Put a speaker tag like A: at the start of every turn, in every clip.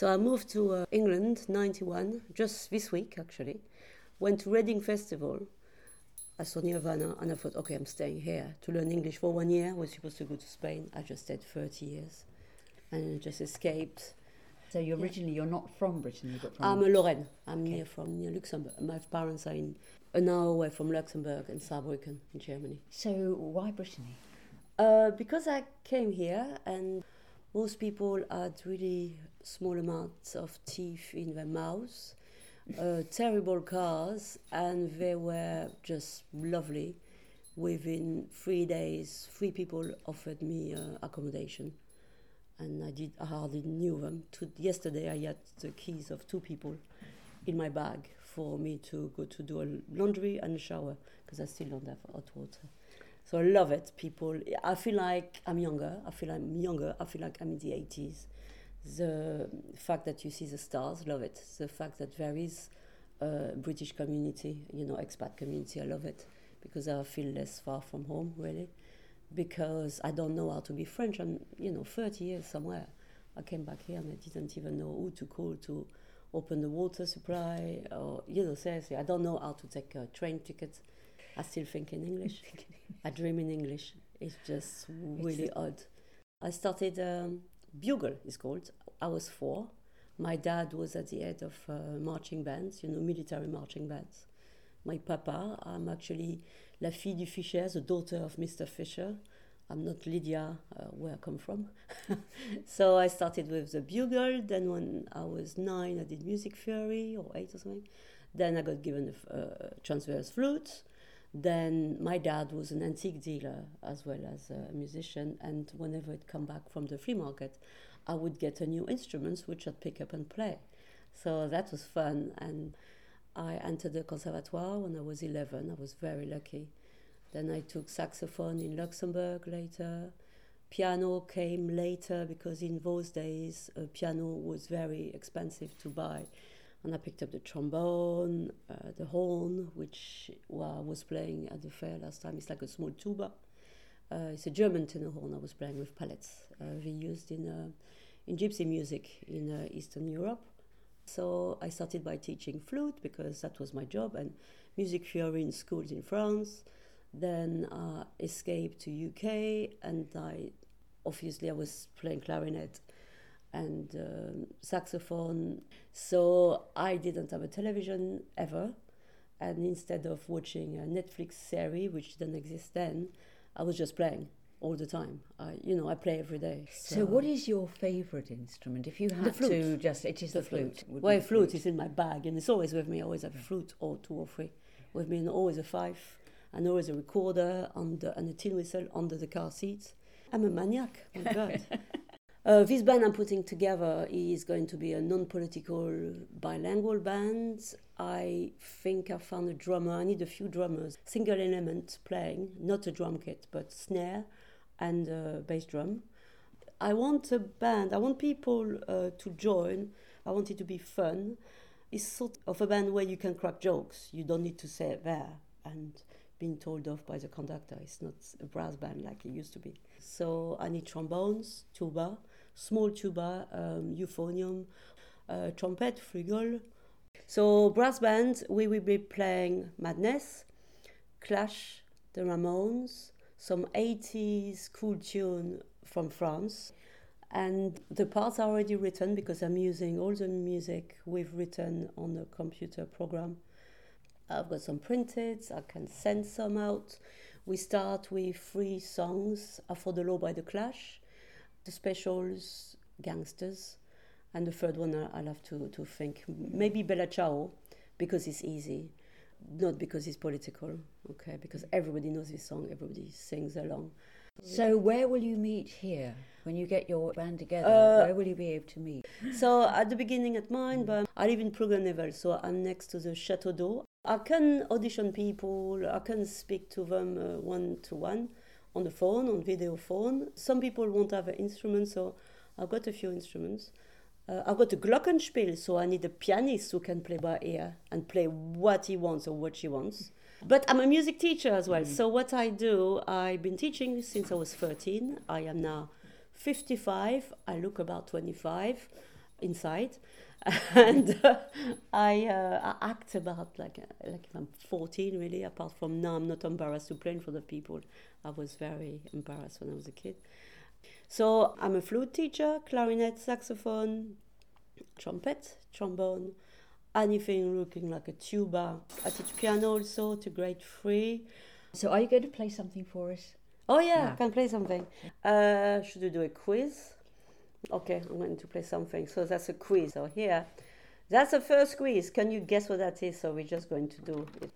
A: So I moved to England, 91, just this week actually. Went to Reading Festival. I saw Nirvana and I thought, okay, I'm staying here to learn English for 1 year. I was supposed to go to Spain. I just stayed 30 years and just escaped.
B: So you're not from Brittany, but from...
A: I'm a Lorraine. I'm near Luxembourg. My parents are an hour away from Luxembourg in Saarbrücken in Germany.
B: So why Brittany?
A: Because I came here and most people had really small amounts of teeth in their mouths, terrible cars, and they were just lovely. Within 3 days, 3 people offered me accommodation. And I hardly knew them. Yesterday I had the keys of 2 people in my bag for me to go to do a laundry and a shower, because I still don't have hot water. So I love it, people. I feel like I'm younger. I feel like I'm in the 80s. The fact that you see the stars, love it. The fact that there is a British community, expat community, I love it. Because I feel less far from home, really. Because I don't know how to be French. I'm, 30 years somewhere. I came back here and I didn't even know who to call to open the water supply. Or, seriously, I don't know how to take a train ticket. I still think in English. I dream in English. It's just really odd. I started, Bugle is called. I was 4. My dad was at the head of marching bands, military marching bands. My papa, I'm actually la fille du Fischer, the daughter of Mr. Fischer. I'm not Lydia, where I come from. So I started with the Bugle. Then when I was 9, I did music theory, or 8 or something. Then I got given a transverse flute. Then my dad was an antique dealer as well as a musician. And whenever I'd come back from the flea market, I would get a new instruments which I'd pick up and play. So that was fun. And I entered the conservatoire when I was 11. I was very lucky. Then I took saxophone in Luxembourg later. Piano came later because in those days a piano was very expensive to buy. And I picked up the trombone, the horn, which I was playing at the fair last time. It's like a small tuba. It's a German tenor horn I was playing with pallets. They used in gypsy music in Eastern Europe. So I started by teaching flute because that was my job, and music theory in schools in France. Then I escaped to UK, and I was playing clarinet and saxophone. So I didn't have a television ever, and instead of watching a Netflix series, which didn't exist then, I was just playing all the time. I play every day.
B: So what is your favourite instrument? If you had to just... It is the flute.
A: Well, a flute is in my bag, and it's always with me. I always have a flute or 2 or 3 with me, and always a fife, and always a recorder and a tin whistle under the car seats. I'm a maniac, my God. This band I'm putting together is going to be a non-political bilingual band. I think I found a drummer. I need a few drummers. Single element playing, not a drum kit, but snare and bass drum. I want a band. I want people to join. I want it to be fun. It's sort of a band where you can crack jokes. You don't need to say it there and being told off by the conductor. It's not a brass band like it used to be. So I need trombones, tuba, small tuba, euphonium, trumpet, flugel. So brass band, we will be playing Madness, Clash, the Ramones, some 80s cool tune from France. And the parts are already written because I'm using all the music we've written on a computer program. I've got some printed, I can send some out. We start with 3 songs, For the Law by The Clash, The Specials, Gangsters, and the third one I'll have to think. Maybe Bella Ciao, because it's easy, not because it's political, okay? Because everybody knows this song, everybody sings along.
B: So where will you meet here? When you get your band together, where will you be able to meet?
A: So at the beginning at mine, but I live in Plougasnel, so I'm next to the Château d'Eau. I can audition people, I can speak to them one-to-one on the phone, on video phone. Some people won't have an instrument, so I've got a few instruments. I've got a glockenspiel, so I need a pianist who can play by ear and play what he wants or what she wants. But I'm a music teacher as well, so what I do, I've been teaching since I was 13. I am now 55, I look about 25. inside. And I act about like I'm 14 really, apart from now I'm not embarrassed to play in front of people. I was very embarrassed when I was a kid. So I'm a flute teacher, clarinet, saxophone, trumpet, trombone, anything looking like a tuba. I teach piano also to grade 3.
B: So are you going to play something for us?
A: Oh yeah,
B: No.
A: I can play something. Should we do a quiz? Okay, I'm going to play something. So that's a quiz. So here, that's the first quiz. Can you guess what that is? So we're just going to do it.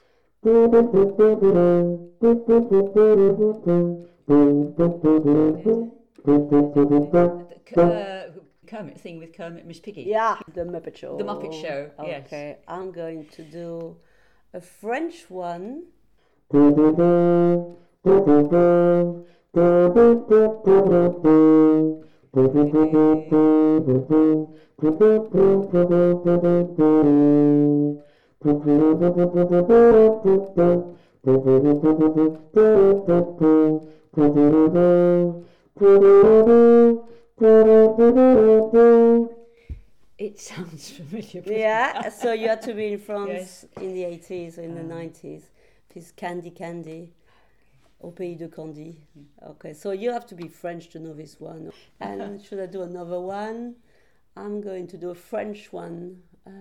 B: Kermit thing with Kermit, Miss Piggy.
A: Yeah, the Muppet Show.
B: The Muppet Show, yes.
A: Okay, I'm going to do a French one.
B: It sounds familiar.
A: Yeah, so you had to be in France
B: Yes.
A: in the 80s or in the 90s. This Candy, au pays de Candy. Okay, so you have to be French to know this one. And should I do another one? I'm going to do a French one.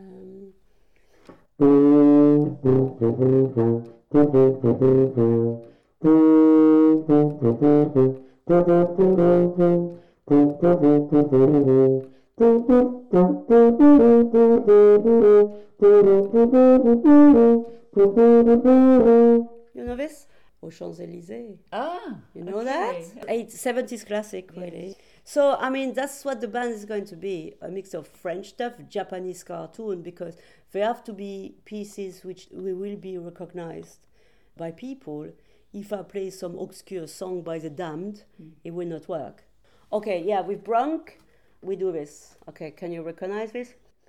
A: You know this? Aux Champs-Élysées.
B: Ah,
A: You know
B: okay.
A: that? 70s classic, really. So, I mean, that's what the band is going to be, a mix of French stuff, Japanese cartoon, because there have to be pieces which will be recognized by people. If I play some obscure song by The Damned, it will not work. Okay, yeah, with Bronk, we do this. Okay, can you recognize this?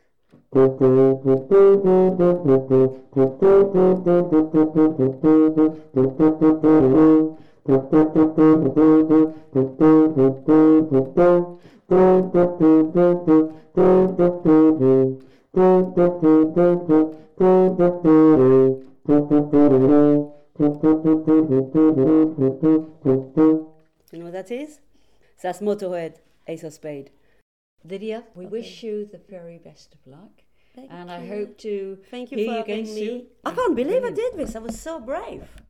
A: You know what that is? That's Motorhead, Ace of Spade.
B: Lydia, we wish you the very best of luck.
A: Thank
B: I
A: you.
B: hope to
A: Thank you
B: hear
A: for
B: you again
A: having me.
B: soon.
A: I can't believe I
B: Brilliant.
A: did this. I was so brave.